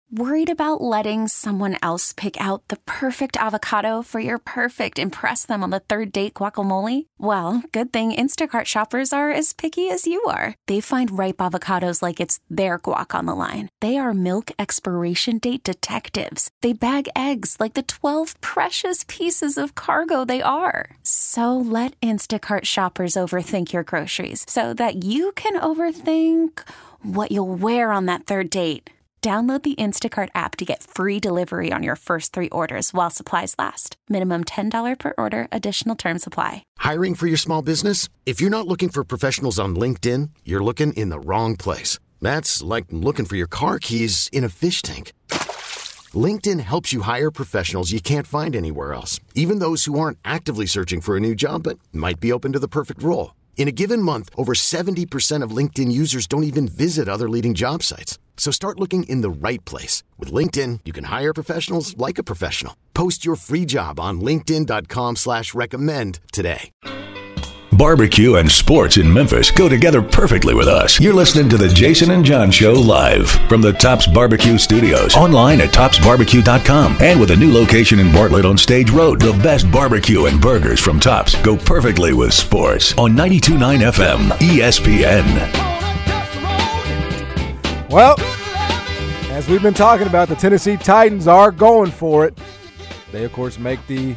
Worried about letting someone else pick out the perfect avocado for your perfect impress them on the third date guacamole? Well, good thing Instacart shoppers are as picky as you are. They find ripe avocados like it's their guac on the line. They are milk expiration date detectives. They bag eggs like the 12 precious pieces of cargo they are. So let Instacart shoppers overthink your groceries so that you can overthink what you'll wear on that third date. Download the Instacart app to get free delivery on your first 3 orders while supplies last. Minimum $10 per order. Additional terms apply. Hiring for your small business? If you're not looking for professionals on LinkedIn, you're looking in the wrong place. That's like looking for your car keys in a fish tank. LinkedIn helps you hire professionals you can't find anywhere else, even those who aren't actively searching for a new job but might be open to the perfect role. In a given month, over 70% of LinkedIn users don't even visit other leading job sites. So start looking in the right place. With LinkedIn, you can hire professionals like a professional. Post your free job on linkedin.com/recommend today. Barbecue and sports in Memphis go together perfectly with us. You're listening to the Jason and John Show live from the Tops Barbecue Studios. Online at topsbarbecue.com. And with a new location in Bartlett on Stage Road, the best barbecue and burgers from Tops go perfectly with sports on 92.9 FM ESPN. Well, as we've been talking about, the Tennessee Titans are going for it. They, of course, make the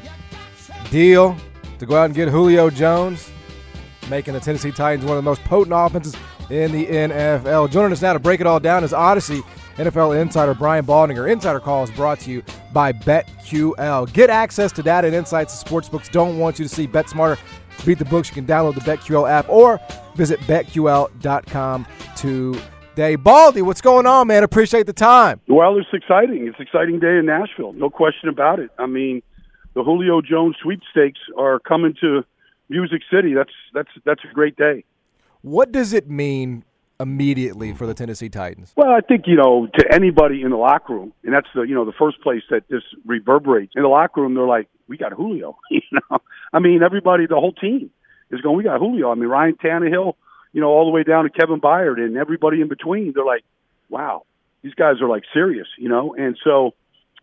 deal to go out and get Julio Jones, making the Tennessee Titans one of the most potent offenses in the NFL. Joining us now to break it all down is Odyssey NFL insider Brian Baldinger. Insider Call is brought to you by BetQL. Get access to data and insights the sportsbooks don't want you to see. Bet smarter, beat the books. You can download the BetQL app or visit BetQL.com today. Baldy, what's going on, man? Appreciate the time. Well, it's exciting. It's an exciting day in Nashville. No question about it. I mean, the Julio Jones sweepstakes are coming to Music City. That's a great day. What does it mean immediately for the Tennessee Titans? Well, I think, to anybody in the locker room, and that's the first place that this reverberates. In the locker room, they're like, we got Julio. I mean, everybody, the whole team is going, we got Julio. I mean, Ryan Tannehill, all the way down to Kevin Byard and everybody in between. They're like, wow, these guys are like serious, And so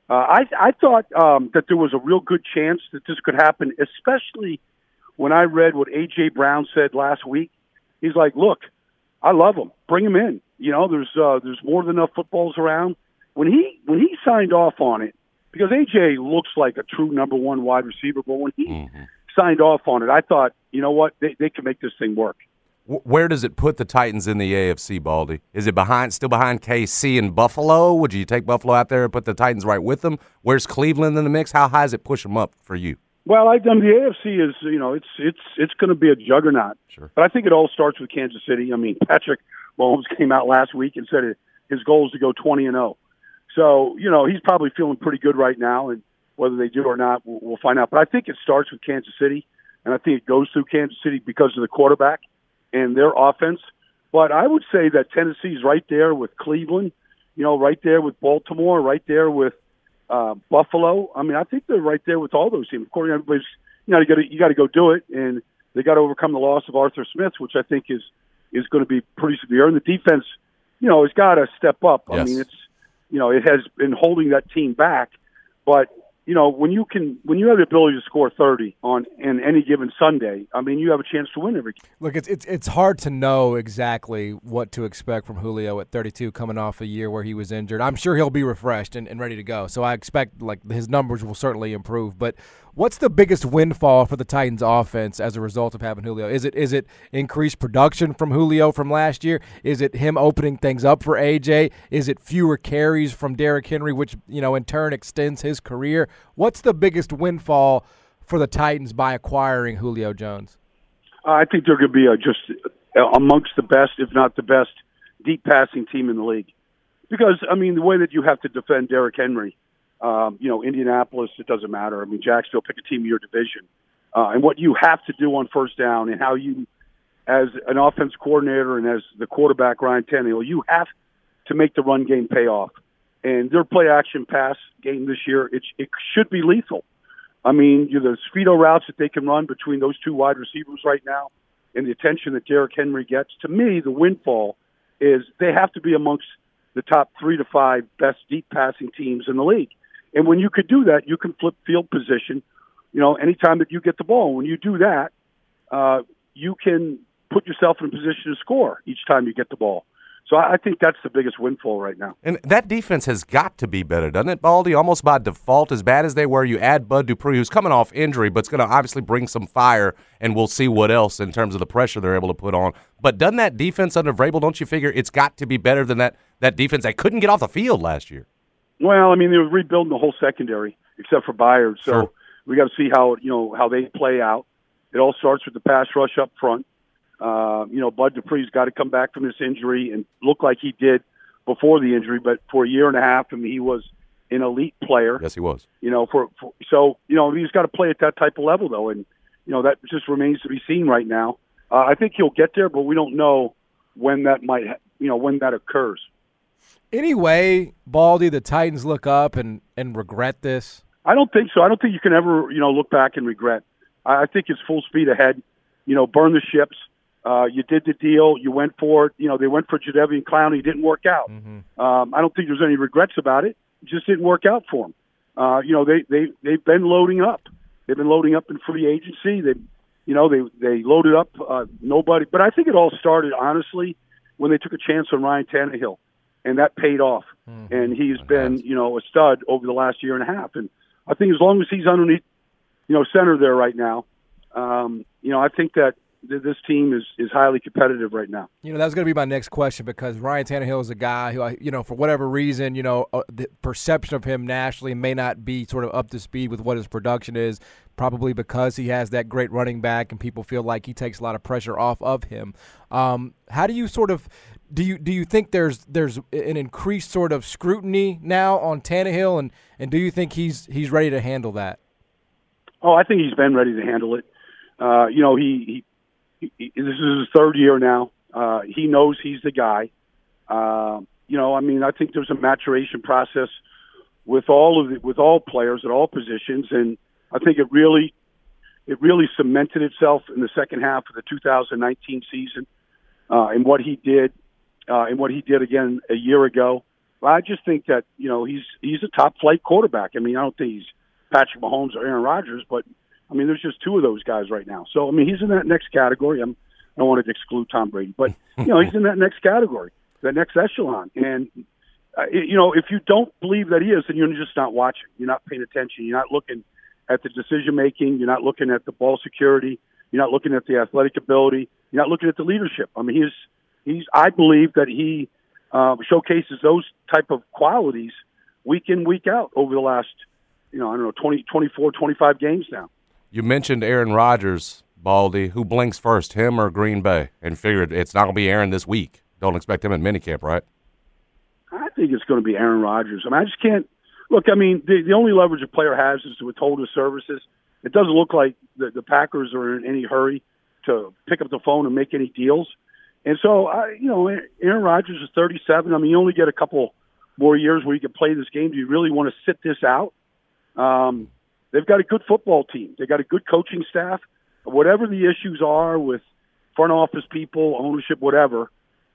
I thought that there was a real good chance that this could happen, especially when I read what A.J. Brown said last week. He's like, look, I love him. Bring him in. There's more than enough footballs around. When he signed off on it, because A.J. looks like a true number one wide receiver, but when he signed off on it, I thought, you know what, they can make this thing work. Where does it put the Titans in the AFC, Baldy? Is it still behind KC and Buffalo? Would you take Buffalo out there and put the Titans right with them? Where's Cleveland in the mix? How high does it push them up for you? Well, the AFC is, it's going to be a juggernaut. Sure. But I think it all starts with Kansas City. I mean, Patrick Mahomes came out last week and said his goal is to go 20-0. So, he's probably feeling pretty good right now, and whether they do or not, we'll find out. But I think it starts with Kansas City, and I think it goes through Kansas City because of the quarterback and their offense. But I would say that Tennessee's right there with Cleveland, right there with Baltimore, right there with Buffalo. I mean, I think they're right there with all those teams. Of course, everybody's, you got to go do it, and they got to overcome the loss of Arthur Smith, which I think is going to be pretty severe. And the defense, has got to step up. Yes. I mean, it's, it has been holding that team back, but when you have the ability to score 30 on any given Sunday, I mean, you have a chance to win every game. Look, it's hard to know exactly what to expect from Julio at 32 coming off a year where he was injured. I'm sure he'll be refreshed and ready to go. So I expect his numbers will certainly improve. But what's the biggest windfall for the Titans offense as a result of having Julio? Is it increased production from Julio from last year? Is it him opening things up for AJ? Is it fewer carries from Derrick Henry, which, in turn extends his career? What's the biggest windfall for the Titans by acquiring Julio Jones? I think they're going to be just amongst the best, if not the best, deep passing team in the league. Because, I mean, the way that you have to defend Derrick Henry, Indianapolis, it doesn't matter. I mean, Jacksonville, pick a team in your division. And what you have to do on first down and how you, as an offense coordinator and as the quarterback, Ryan Tannehill, you have to make the run game pay off. And their play-action pass game this year, it should be lethal. I mean, the speedo routes that they can run between those two wide receivers right now and the attention that Derrick Henry gets, to me, the windfall is they have to be amongst the top 3 to 5 best deep passing teams in the league. And when you could do that, you can flip field position, anytime that you get the ball. When you do that, you can put yourself in a position to score each time you get the ball. So I think that's the biggest windfall right now. And that defense has got to be better, doesn't it, Baldy? Almost by default, as bad as they were, you add Bud Dupree, who's coming off injury, but it's going to obviously bring some fire, and we'll see what else in terms of the pressure they're able to put on. But doesn't that defense under Vrabel, don't you figure it's got to be better than that defense that couldn't get off the field last year? Well, I mean, they were rebuilding the whole secondary except for Byard, so Sure. we got to see how they play out. It all starts with the pass rush up front. Bud Dupree's got to come back from this injury and look like he did before the injury, but for a year and a half, he was an elite player. Yes, he was. So he's got to play at that type of level, though, and that just remains to be seen right now. I think he'll get there, but we don't know when that when that occurs. Anyway, Baldy, the Titans look up and regret this? I don't think so. I don't think you can ever, look back and regret. I think it's full speed ahead. Burn the ships. You did the deal. You went for it. They went for Jadeveon Clowney. It didn't work out. Mm-hmm. I don't think there's any regrets about it. It just didn't work out for them. They've been loading up. They've been loading up in free agency. They loaded up nobody. But I think it all started, honestly, when they took a chance on Ryan Tannehill, and that paid off. Mm-hmm. And he's been, a stud over the last year and a half. And I think as long as he's underneath, center there right now, I think that this team is highly competitive right now. That was going to be my next question, because Ryan Tannehill is a guy who, for whatever reason, the perception of him nationally may not be sort of up to speed with what his production is, probably because he has that great running back and people feel like he takes a lot of pressure off of him. How do you sort of do you think there's an increased sort of scrutiny now on Tannehill, and do you think he's ready to handle that? Oh, I think he's been ready to handle it. This is his third year now. He knows he's the guy. I think there's a maturation process with all players at all positions, and I think it really cemented itself in the second half of the 2019 season, and what he did again a year ago. I just think that he's a top flight quarterback. I don't think he's Patrick Mahomes or Aaron Rodgers, but there's just two of those guys right now. So, he's in that next category. I don't want to exclude Tom Brady, but, he's in that next category, that next echelon. And, if you don't believe that he is, then you're just not watching. You're not paying attention. You're not looking at the decision-making. You're not looking at the ball security. You're not looking at the athletic ability. You're not looking at the leadership. I believe that he showcases those type of qualities week in, week out over the last, 20, 24, 25 games now. You mentioned Aaron Rodgers, Baldy. Who blinks first, him or Green Bay? And figured it's not going to be Aaron this week. Don't expect him in minicamp, right? I think it's going to be Aaron Rodgers. I just can't – look, the only leverage a player has is to withhold his services. It doesn't look like the Packers are in any hurry to pick up the phone and make any deals. And so, Aaron Rodgers is 37. You only get a couple more years where you can play this game. Do you really want to sit this out? They've got a good football team. They've got a good coaching staff. Whatever the issues are with front office people, ownership, whatever,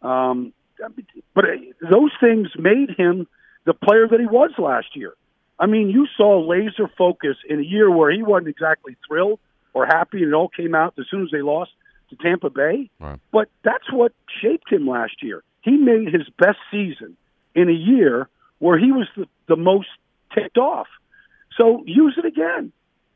but those things made him the player that he was last year. You saw laser focus in a year where he wasn't exactly thrilled or happy, and it all came out as soon as they lost to Tampa Bay. Right. But that's what shaped him last year. He made his best season in a year where he was the most ticked off. So use it again.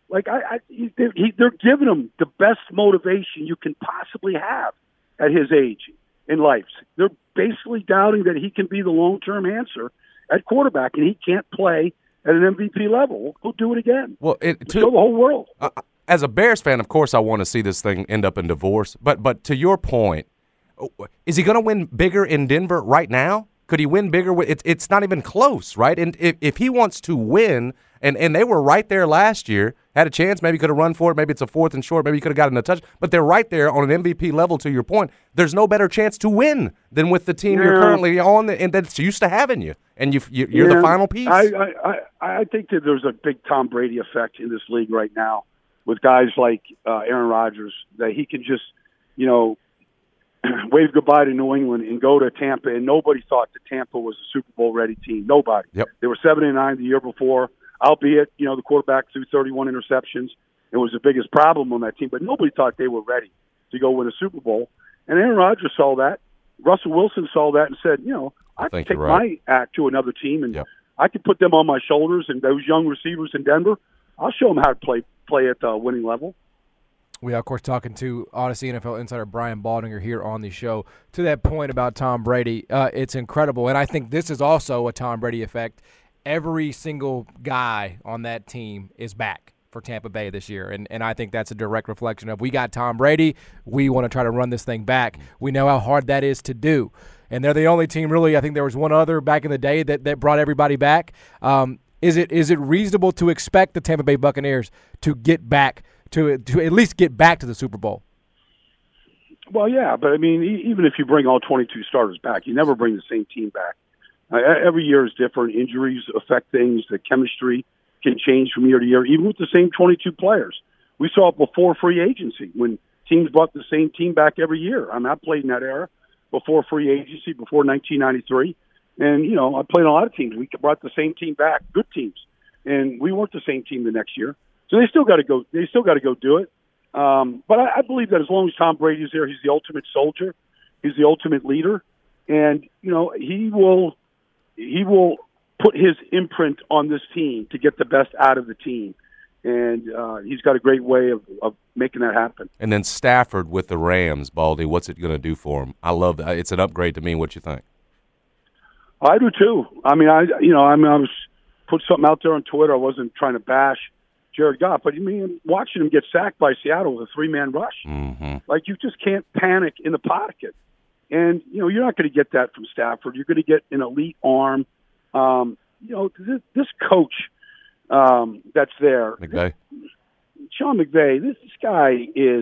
They're giving him the best motivation you can possibly have at his age in life. They're basically doubting that he can be the long-term answer at quarterback, and he can't play at an MVP level. Go do it again. Well, show the whole world. As a Bears fan, of course, I want to see this thing end up in divorce. But to your point, is he going to win bigger in Denver right now? Could he win bigger? It's not even close, right? And if he wants to win, and they were right there last year, had a chance, maybe could have run for it, maybe it's a 4th and short, maybe he could have gotten a touch, but they're right there on an MVP level, to your point. There's no better chance to win than with the team you're currently on and that's used to having you, and you're the final piece. I think that there's a big Tom Brady effect in this league right now with guys like Aaron Rodgers, that he can just, wave goodbye to New England and go to Tampa, and nobody thought that Tampa was a Super Bowl ready team. Nobody. Yep. They were 7-9 the year before, albeit, the quarterback threw 31 interceptions. It was the biggest problem on that team, but nobody thought they were ready to go win a Super Bowl. And Aaron Rodgers saw that. Russell Wilson saw that and said, I can take my act to another team, and I can put them on my shoulders, and those young receivers in Denver, I'll show them how to play at the winning level. We are, of course, talking to Odyssey NFL insider Brian Baldinger here on the show. To that point about Tom Brady, it's incredible, and I think this is also a Tom Brady effect. Every single guy on that team is back for Tampa Bay this year, and I think that's a direct reflection of we got Tom Brady, we want to try to run this thing back. We know how hard that is to do, and they're the only team really. I think there was one other back in the day that brought everybody back. Is it reasonable to expect the Tampa Bay Buccaneers to get back to at least get back to the Super Bowl? Well, yeah, but I mean, even if you bring all 22 starters back, you never bring the same team back. Every year is different. Injuries affect things. The chemistry can change from year to year, even with the same 22 players. We saw it before free agency when teams brought the same team back every year. I played in that era before free agency, before 1993. And, I played on a lot of teams. We brought the same team back, good teams. And we weren't the same team the next year. So they still got to go. They still got to go do it. But I believe that as long as Tom Brady's there, he's the ultimate soldier. He's the ultimate leader, and he will put his imprint on this team to get the best out of the team. And he's got a great way of making that happen. And then Stafford with the Rams, Baldy, what's it going to do for him? I love that. It's an upgrade to me. What you think? I do too. I was put something out there on Twitter. I wasn't trying to bash Jared Goff, but watching him get sacked by Seattle with a 3-man rush, like you just can't panic in the pocket. And you're not going to get that from Stafford. You're going to get an elite arm. This coach that's there, McVay. Sean McVay. This guy is.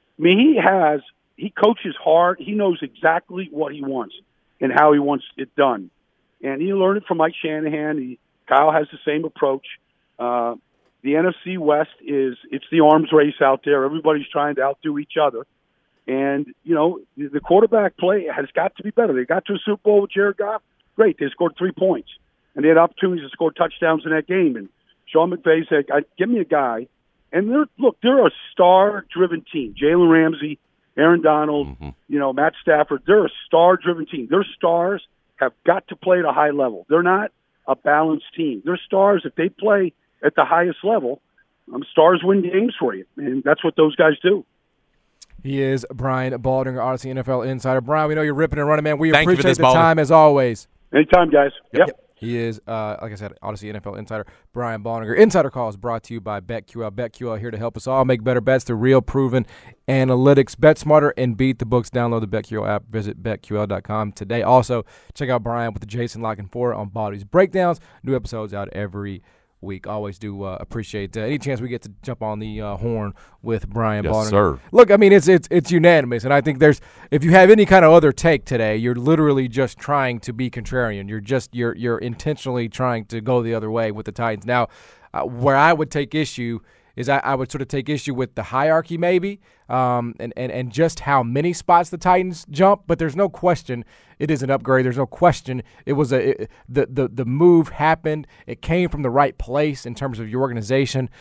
He coaches hard. He knows exactly what he wants and how he wants it done. And he learned it from Mike Shanahan. Kyle has the same approach. The NFC West it's the arms race out there. Everybody's trying to outdo each other. And, the quarterback play has got to be better. They got to a Super Bowl with Jared Goff. Great. They scored 3 points. And they had opportunities to score touchdowns in that game. And Sean McVay said, give me a guy. And they're a star-driven team. Jalen Ramsey, Aaron Donald, Matt Stafford. They're a star-driven team. Their stars have got to play at a high level. They're not a balanced team. They're stars. If they play at the highest level, stars win games for you. And that's what those guys do. He is Brian Baldinger, Odyssey NFL insider. Brian, we know you're ripping and running, man. We Thank appreciate the Baldinger. time as always. Anytime, guys. Yep. He is, like I said, Odyssey NFL insider Brian Baldinger. Insider Call is brought to you by BetQL. BetQL here to help us all make better bets through real proven analytics. Bet smarter and beat the books. Download the BetQL app. Visit BetQL.com today. Also, check out Brian with the Jason La Canfora on Baldy's Breakdowns. New episodes out every week. Always do appreciate any chance we get to jump on the horn with Brian Baldinger. Yes, sir. Look, it's unanimous, and I think if you have any kind of other take today, you're literally just trying to be contrarian. You're intentionally trying to go the other way with the Titans. Now, where I would take issue is I would sort of take issue with the hierarchy maybe, and just how many spots the Titans jump. But there's no question it is an upgrade. There's no question it was the move happened. It came from the right place in terms of your organization.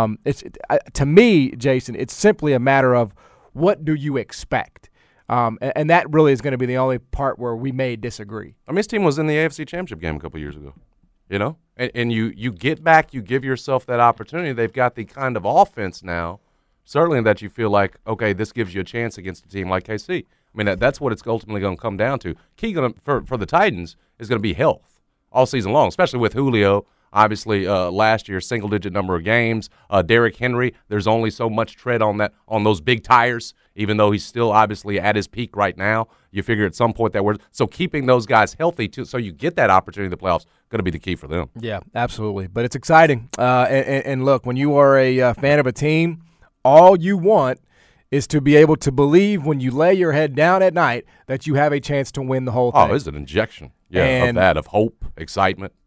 To me, Jason, it's simply a matter of what do you expect, and that really is going to be the only part where we may disagree. His team was in the AFC Championship game a couple years ago. And you get back, you give yourself that opportunity. They've got the kind of offense now, certainly that you feel like, okay, this gives you a chance against a team like KC. That's what it's ultimately going to come down to. Key for the Titans is going to be health all season long, especially with Julio. Obviously, last year, single-digit number of games. Derrick Henry, there's only so much tread on those big tires, even though he's still obviously at his peak right now. You figure at some point so keeping those guys healthy too, so you get that opportunity in the playoffs, going to be the key for them. Yeah, absolutely. But it's exciting. And look, when you are a fan of a team, all you want is to be able to believe when you lay your head down at night that you have a chance to win the whole thing. Oh, it's an injection, of hope, excitement.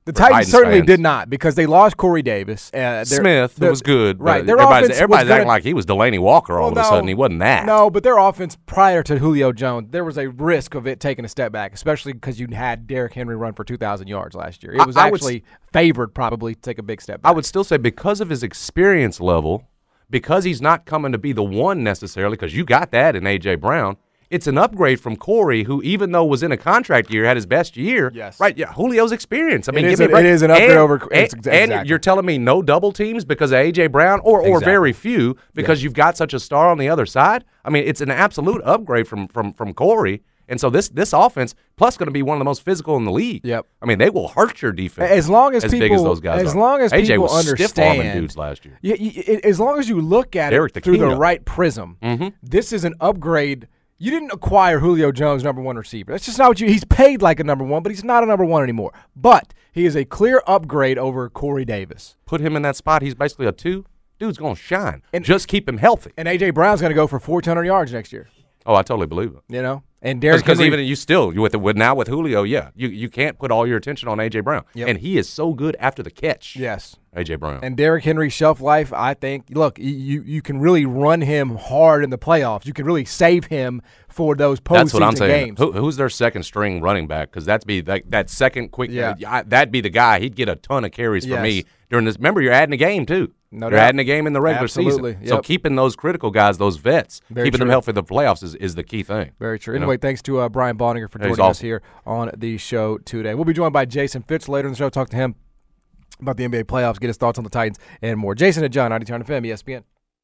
The Titans certainly did not because they lost Corey Davis. Smith was good. Right. Everybody's acting like he was Delaney Walker all of a sudden. He wasn't that. No, but their offense prior to Julio Jones, there was a risk of it taking a step back, especially because you had Derrick Henry run for 2,000 yards last year. It was actually favored probably to take a big step back. I would still say because of his experience level, because he's not coming to be the one necessarily, because you got that in A.J. Brown, it's an upgrade from Corey, who even though was in a contract year, had his best year. Yes. Right, yeah, Julio's experience. I mean, it is an upgrade over exactly. And you're telling me no double teams because of A.J. Brown or very few because you've got such a star on the other side? I mean, it's an absolute upgrade from Corey. And so this offense, plus going to be one of the most physical in the league. Yep. I mean, they will hurt your defense as long as big as those guys as are. long as AJ people was understand. Stiff-arming dudes last year. As long as you look at it through the right prism, this is an upgrade. You didn't acquire Julio Jones, number one receiver. That's just not what he's paid like a number one, but he's not a number one anymore. But he is a clear upgrade over Corey Davis. Put him in that spot. He's basically a 2. Dude's going to shine. And just keep him healthy. And A.J. Brown's going to go for 1,400 yards next year. Oh, I totally believe it. You know? And Derrick Henry, because even you still with Julio, you can't put all your attention on A.J. Brown, and he is so good after the catch. Yes, A.J. Brown and Derrick Henry's shelf life. I think. Look, you can really run him hard in the playoffs. You can really save him for those postseason games. That's what I'm saying. Who's their second string running back? Because that'd be that second quick. That'd be the guy. He'd get a ton of carries for me during this. Remember, you're adding a game too. No You're adding a game in the regular season. Yep. So keeping those critical guys, those vets, keeping them healthy for the playoffs is the key thing. Very true. Anyway, thanks to Brian Baldinger for joining us here on the show today. We'll be joined by Jason Fitz later in the show. Talk to him about the NBA playoffs, get his thoughts on the Titans, and more. Jason and John, 92 FM, ESPN.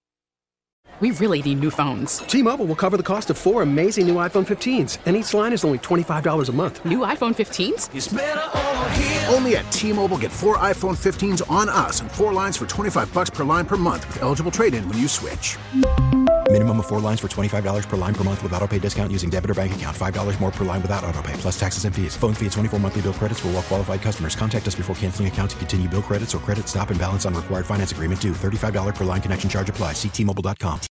We really need new phones. T-Mobile will cover the cost of 4 amazing new iPhone 15s, and each line is only $25 a month. New iPhone 15s? It's better over here. Only at T-Mobile, get 4 iPhone 15s on us and 4 lines for $25 per line per month with eligible trade-in when you switch. Minimum of 4 lines for $25 per line per month with autopay discount using debit or bank account. $5 more per line without autopay, plus taxes and fees. Phone fee at 24 monthly bill credits for well-qualified customers. Contact us before canceling account to continue bill credits or credit stop and balance on required finance agreement due. $35 per line connection charge applies. See T-Mobile.com.